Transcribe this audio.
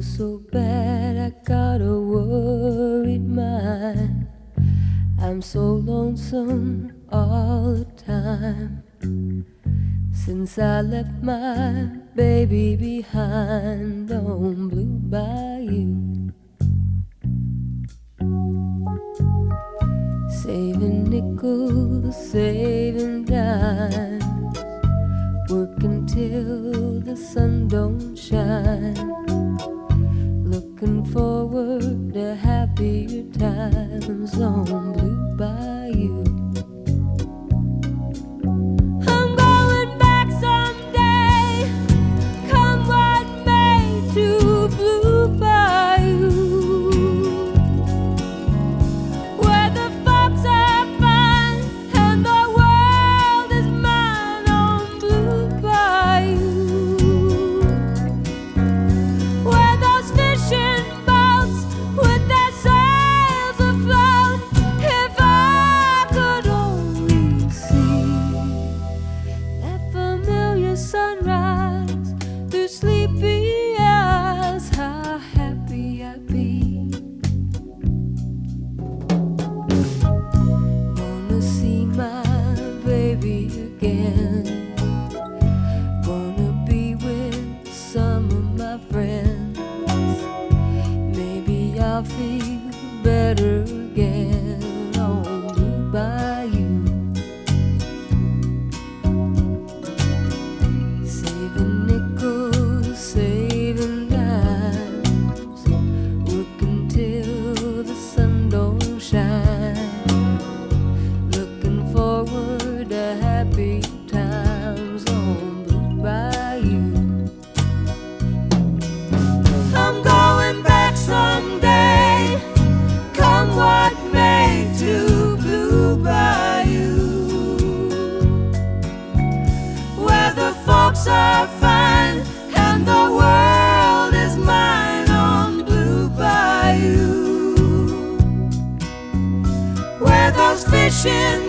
feel so bad, I got a worried mind. I'm so lonesome all the time. Since I left my baby behind on Blue Bayou, saving nickels, saving dimes, working till the sun don't shine, looking forward to happier times on Blue Bayou. I'm going back someday, come what may, to Blue Bayou, where the folks are fine and the world is mine on Blue Bayou, where those fishing boats with their sails afloat, if I could only see that familiar sunrise through sleepy eyes, how happy I'd be. Wanna see my baby again, wanna be with some of my friends. Maybe I'll feel better again on Blue Bayou, saving nickels, saving dimes, working till the sun don't shine, looking forward to happy times on Blue Bayou. I'm going back someday, come what may, to Blue Bayou, where the folks are fine and the world is mine on Blue Bayou, where those fishing